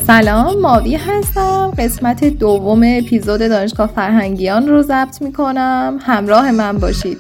سلام، ماوی هستم. قسمت دوم اپیزود دانشگاه فرهنگیان رو ضبط میکنم. همراه من باشید.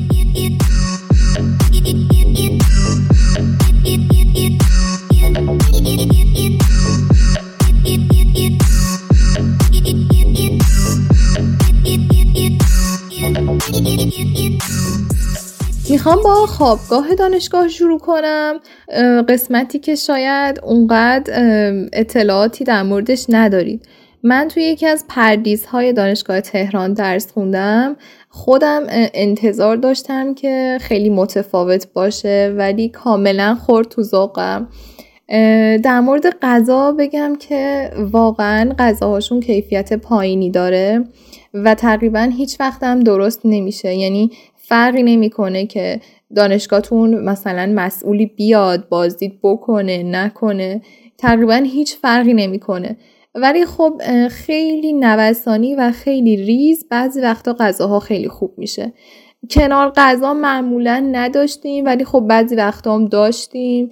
میخوام با خوابگاه دانشگاه شروع کنم، قسمتی که شاید اونقدر اطلاعاتی در موردش ندارید. من توی یکی از پردیس‌های دانشگاه تهران درس خوندم. خودم انتظار داشتم که خیلی متفاوت باشه ولی کاملا خورد تو ذوقم. در مورد غذا بگم که واقعا غذاهاشون کیفیت پایینی داره و تقریبا هیچ وقت هم درست نمیشه. یعنی فرقی نمیکنه که دانشگاهتون مثلا مسئولی بیاد بازدید بکنه نکنه، تقریبا هیچ فرقی نمیکنه. ولی خب خیلی نوسانی و خیلی ریز بعضی وقتا غذاها خیلی خوب میشه. کنار غذا معمولا نداشتیم ولی خب بعضی وقتا هم داشتیم.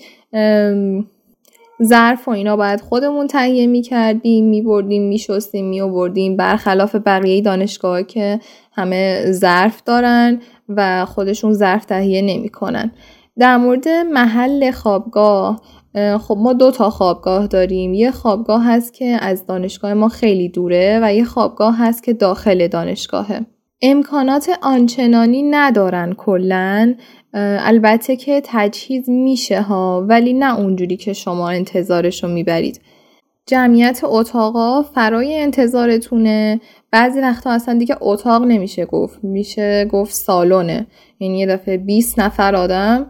ظرف و اینا باید خودمون تهیه میکردیم، میبردیم میشستیم میآوردیم، برخلاف بقیه دانشگاه که همه ظرف دارن و خودشون ظرف تهیه نمیکنن. در مورد محل خوابگاه، خب ما 2 خوابگاه داریم. یه خوابگاه هست که از دانشگاه ما خیلی دوره و یه خوابگاه هست که داخل دانشگاهه. امکانات آنچنانی ندارن کلن، البته که تجهیز میشه ها، ولی نه اونجوری که شما انتظارشو میبرید. جمعیت اتاقا فرای انتظارتونه. بعضی وقتا اصلا دیگه اتاق نمیشه گفت، میشه گفت سالونه. یعنی یه دفعه 20 نفر آدم،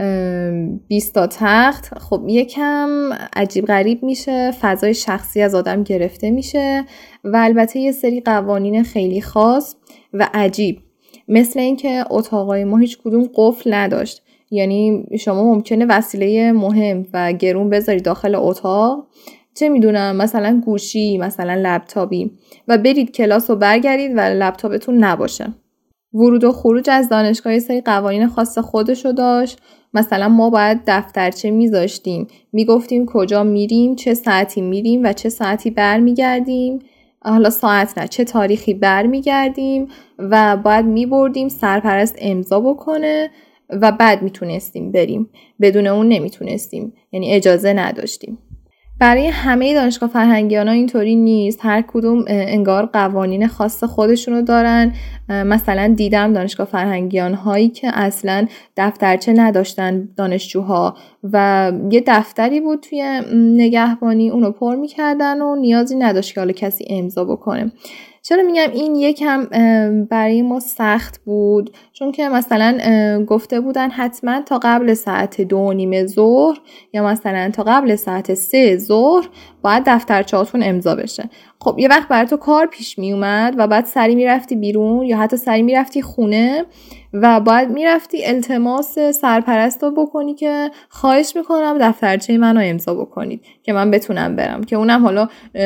20 تا تخت. خب یکم عجیب غریب میشه، فضای شخصی از آدم گرفته میشه و البته یه سری قوانین خیلی خاص و عجیب، مثل این که اتاقای ما هیچ کدوم قفل نداشت. یعنی شما ممکنه وسیله مهم و گرون بذاری داخل اتاق، چه میدونم مثلا گوشی، مثلا لپتاپی، و برید کلاس رو برگردید و لپتاپتون نباشه. ورود و خروج از دانشگاه سری قوانین خاص خودشو داشت. مثلا ما باید دفترچه میذاشتیم، میگفتیم کجا میریم، چه ساعتی میریم و چه ساعتی برمیگردیم. حالا ساعت نه، چه تاریخی برمیگردیم و باید میبردیم سرپرست امضا بکنه و بعد میتونستیم بریم. بدون اون نمیتونستیم، یعنی اجازه نداشتیم. برای همه دانشگاه فرهنگیان ها اینطوری نیست. هر کدوم انگار قوانین خاص خودشونو دارن. مثلا دیدم دانشگاه فرهنگیان هایی که اصلا دفترچه نداشتن دانشجوها و یه دفتری بود توی نگهبانی، اونو پر میکردن و نیازی نداشت که حالا کسی امضا بکنه. چرا میگم این یکم برای ما سخت بود؟ چون که مثلا گفته بودن حتما تا قبل ساعت 2:30 ظهر یا مثلا تا قبل ساعت 3 ظهر باید دفترچه‌هاتون امضا بشه. خب یه وقت برای تو کار پیش می اومد و بعد سری میرفتی بیرون یا حتی سری میرفتی خونه و باید میرفتی التماس سرپرست رو بکنی که خواهش میکنم دفترچه منو امضا بکنید که من بتونم برم، که اونم حالا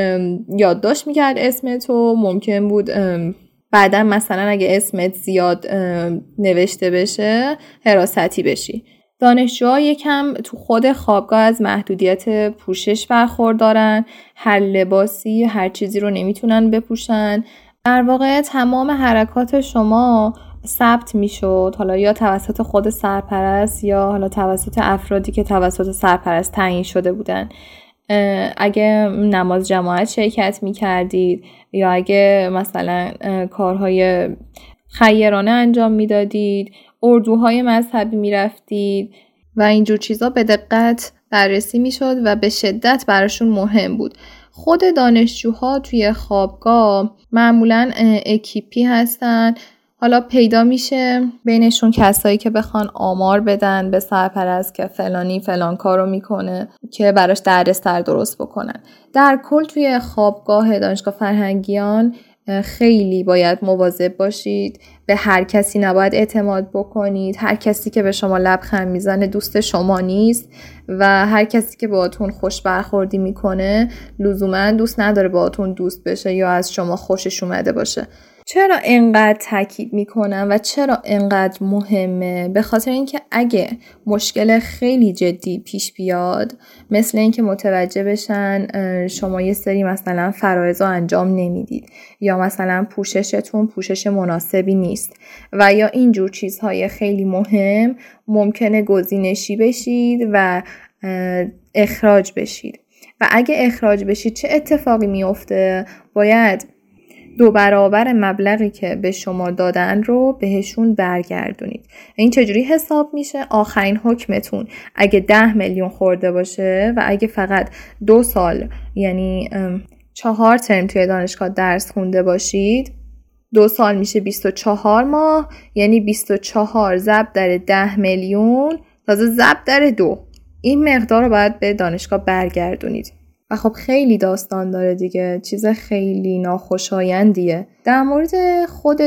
یادداشت میکرد اسمتو. ممکن بود بعدا مثلا اگه اسمت زیاد نوشته بشه حراستی بشی. دانشجوها یکم تو خود خوابگاه از محدودیت پوشش برخوردارن. هر لباسی، هر چیزی رو نمیتونن بپوشن. در واقع تمام حرکات شما ثبت میشد، حالا یا توسط خود سرپرست یا حالا توسط افرادی که توسط سرپرست تعیین شده بودن. اگه نماز جماعت شرکت میکردید یا اگه مثلا کارهای خیرانه انجام میدادید، اردوهای مذهبی میرفتید و اینجور چیزا به دقت بررسی میشد و به شدت براشون مهم بود. خود دانشجوها توی خوابگاه معمولاً اکیپی هستن. حالا پیدا میشه بینشون کسایی که بخوان آمار بدن به سرپرست که فلانی فلان کارو میکنه که براش دردسر درست بکنن. در کل توی خوابگاه دانشگاه فرهنگیان خیلی باید مواظب باشید. به هر کسی نباید اعتماد بکنید. هر کسی که به شما لبخند میزنه دوست شما نیست و هر کسی که باهاتون خوش برخوردی میکنه لزوما دوست نداره باهاتون دوست بشه یا از شما خوشش اومده باشه. چرا اینقدر تاکید میکنم و چرا اینقدر مهمه؟ به خاطر اینکه اگه مشکل خیلی جدی پیش بیاد، مثل اینکه متوجه بشن شما یه سری مثلا فرایض رو انجام نمیدید یا مثلا پوششتون پوشش مناسبی نیست و یا اینجور چیزهای خیلی مهم، ممکنه گزینشی بشید و اخراج بشید. و اگه اخراج بشید چه اتفاقی میفته؟ باید 2 برابر مبلغی که به شما دادن رو بهشون برگردونید. این چجوری حساب میشه؟ آخرین حکمتون اگه 10 میلیون خورده باشه و اگه فقط 2 سال یعنی 4 ترم توی دانشگاه درس خونده باشید، 2 سال میشه 24 ماه، یعنی 24 ضرب در 10 میلیون تازه ضرب در 2، این مقدار رو باید به دانشگاه برگردونید. و خب خیلی داستان داره دیگه، چیز خیلی ناخوشایندیه. در مورد خود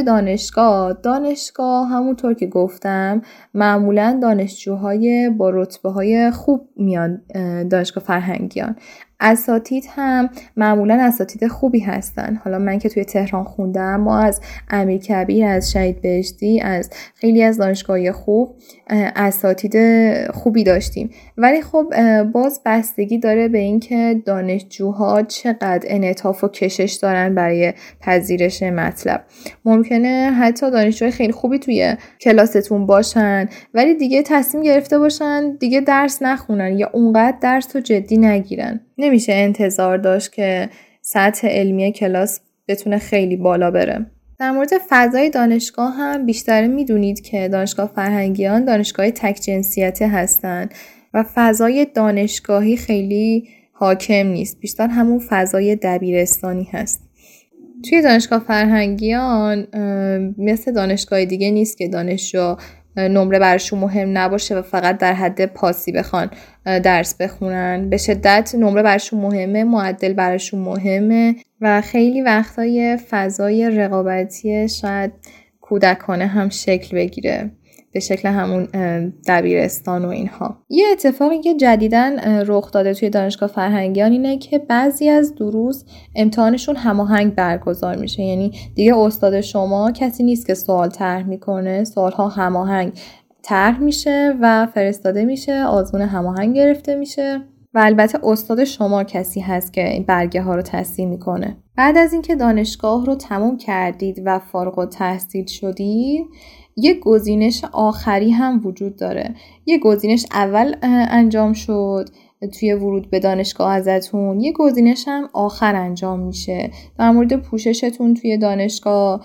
دانشگاه همونطور که گفتم معمولا دانشجوهای با رتبه های خوب میان دانشگاه فرهنگیان. اساتید هم معمولا اساتید خوبی هستن. حالا من که توی تهران خوندم، ما از امیرکبیر، از شهید بهشتی، از خیلی از دانشگاه‌های خوب اساتید خوبی داشتیم، ولی خب باز بستگی داره به این که دانشجوها چقدر انعطاف و کشش دارن برای پذیرش مطلب. ممکنه حتی دانشجوهای خیلی خوبی توی کلاستون باشن ولی دیگه تصمیم گرفته باشن دیگه درس نخونن یا اونقدر درس رو جدی نگیرن. نمیشه انتظار داشت که سطح علمی کلاس بتونه خیلی بالا بره. در مورد فضای دانشگاه هم بیشتر میدونید که دانشگاه فرهنگیان دانشگاه تک جنسیتی هستن و فضای دانشگاهی خیلی حاکم نیست، بیشتر همون فضای دبیرستانی هست. توی دانشگاه فرهنگیان مثل دانشگاه دیگه نیست که دانشجو نمره براشون مهم نباشه و فقط در حد پاسی بخوان درس بخونن. به شدت نمره براشون مهمه، معدل براشون مهمه و خیلی وقتای فضای رقابتی شاید کودکانه هم شکل بگیره به شکل همون دبیرستان و اینها. یه اتفاقی که جدیداً رخ داده توی دانشگاه فرهنگیان اینه که بعضی از دروس امتحانشون هماهنگ برگزار میشه، یعنی دیگه استاد شما کسی نیست که سوال طرح میکنه، سوالها هماهنگ طرح میشه و فرستاده میشه، آزمون هماهنگ گرفته میشه و البته استاد شما کسی هست که این برگه ها رو تصحیح میکنه. بعد از اینکه دانشگاه رو تموم کردید و فارغ التحصیل شدید، یه گزینش آخری هم وجود داره. یه گزینش اول انجام شد توی ورود به دانشگاه ازتون، یه گزینش هم آخر انجام میشه در مورد پوششتون توی دانشگاه،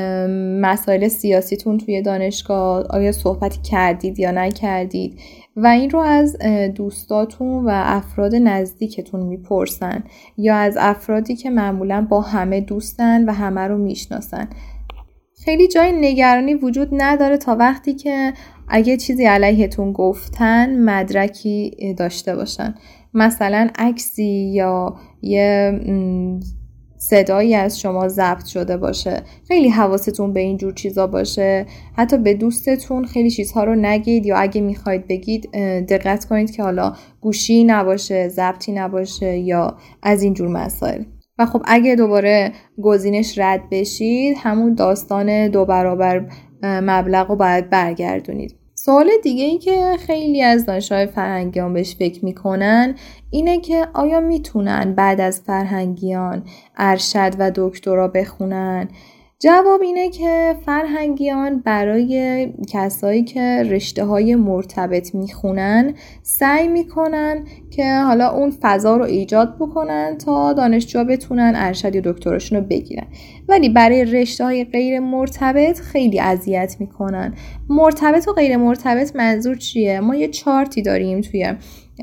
مسائل سیاسیتون توی دانشگاه، آیا صحبتی کردید یا نکردید و این رو از دوستاتون و افراد نزدیکتون میپرسن یا از افرادی که معمولا با همه دوستن و همه رو میشناسن. خیلی جای نگرانی وجود نداره تا وقتی که اگه چیزی علیهتون گفتن مدرکی داشته باشن، مثلا عکسی یا یه صدایی از شما ضبط شده باشه. خیلی حواستون به اینجور چیزا باشه، حتی به دوستتون خیلی چیزها رو نگید یا اگه میخواید بگید دقت کنید که حالا گوشی نباشه، ضبطی نباشه یا از اینجور مسائل. و خب اگه دوباره گزینش رد بشید، همون داستان 2 برابر مبلغ رو باید برگردونید. سوال دیگه ای که خیلی از دانشجوهای فرهنگیان بهش فکر میکنن اینه که آیا میتونن بعد از فرهنگیان ارشد و دکترا بخونن؟ جواب اینه که فرهنگیان برای کسایی که رشته‌های مرتبط میخونن سعی میکنن که حالا اون فضا رو ایجاد بکنن تا دانشجوها بتونن ارشد یا دکتراشون رو بگیرن، ولی برای رشته‌های غیر مرتبط خیلی اذیت میکنن. مرتبط و غیر مرتبط منظور چیه؟ ما یه چارتی داریم توی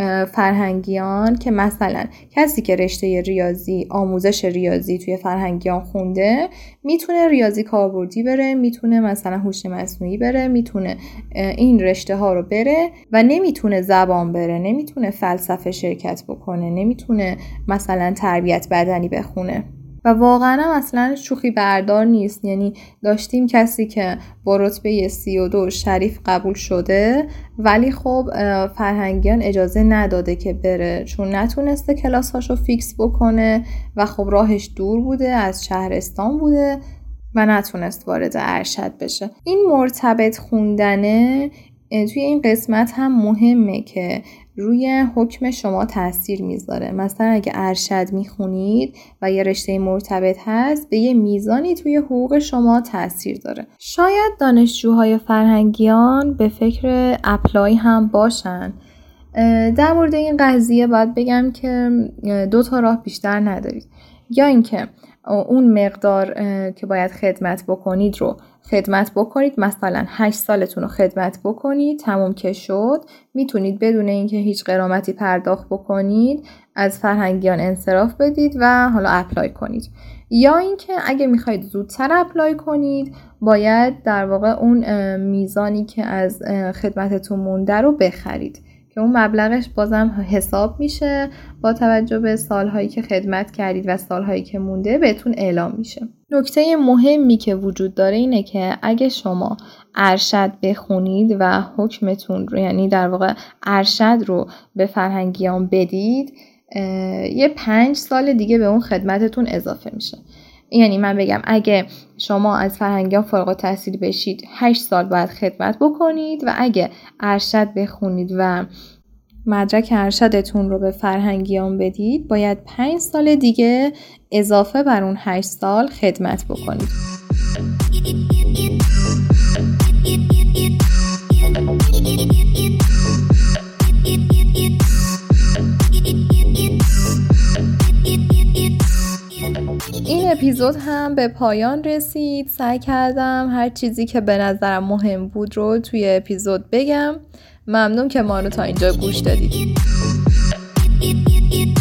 فرهنگیان که مثلا کسی که رشته ریاضی، آموزش ریاضی توی فرهنگیان خونده میتونه ریاضی کاربردی بره، میتونه مثلا هوش مصنوعی بره، میتونه این رشته ها رو بره و نمیتونه زبان بره، نمیتونه فلسفه شرکت بکنه، نمیتونه مثلا تربیت بدنی بخونه. و واقعا اصلا شوخی بردار نیست. یعنی داشتیم کسی که با رتبه 32 شریف قبول شده ولی خب فرهنگیان اجازه نداده که بره چون نتونسته کلاساشو فیکس بکنه و خب راهش دور بوده، از شهرستان بوده و نتونست وارد ارشد بشه. این مرتبط خوندنه توی این قسمت هم مهمه که روی حکم شما تاثیر میذاره. مثلا اگه ارشد میخونید و یه رشته مرتبط هست، به یه میزانی توی حقوق شما تاثیر داره. شاید دانشجوهای فرهنگیان به فکر اپلای هم باشن. در مورد این قضیه باید بگم که 2 راه بیشتر ندارید. یا اینکه اون مقدار که باید خدمت بکنید رو خدمت بکنید، مثلا 8 سالتون رو خدمت بکنید، تموم که شد میتونید بدون اینکه هیچ غرامتی پرداخت بکنید از فرهنگیان انصراف بدید و حالا اپلای کنید. یا اینکه اگه میخواید زودتر اپلای کنید، باید در واقع اون میزانی که از خدمتتون مونده رو بخرید که اون مبلغش بازم حساب میشه با توجه به سالهایی که خدمت کردید و سالهایی که مونده بهتون اعلام میشه. نکته مهمی که وجود داره اینه که اگه شما ارشد بخونید و حکمتون رو، یعنی در واقع ارشد رو به فرهنگیان بدید، یه 5 سال دیگه به اون خدمتتون اضافه میشه. یعنی من بگم اگه شما از فرهنگیان فارغ التحصیل بشید 8 سال باید خدمت بکنید و اگه ارشد بخونید و مدرک ارشدتون رو به فرهنگیان بدید باید 5 سال دیگه اضافه بر اون 8 سال خدمت بکنید. این اپیزود هم به پایان رسید. سعی کردم هر چیزی که به نظرم مهم بود رو توی اپیزود بگم. ممنون که ما رو تا اینجا گوش دادید.